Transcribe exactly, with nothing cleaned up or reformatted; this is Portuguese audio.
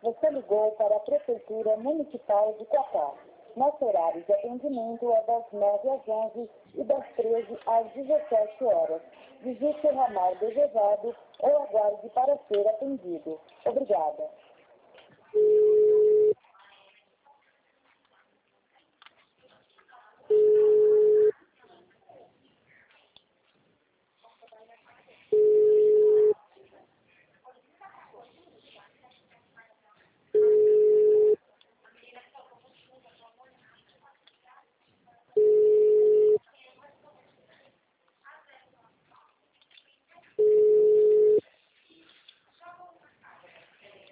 Você ligou para a Prefeitura Municipal de Quatá. Nosso horário de atendimento é das nove às onze e das treze às dezessete horas. Digite o ramal desejado ou aguarde para ser atendido. Obrigada.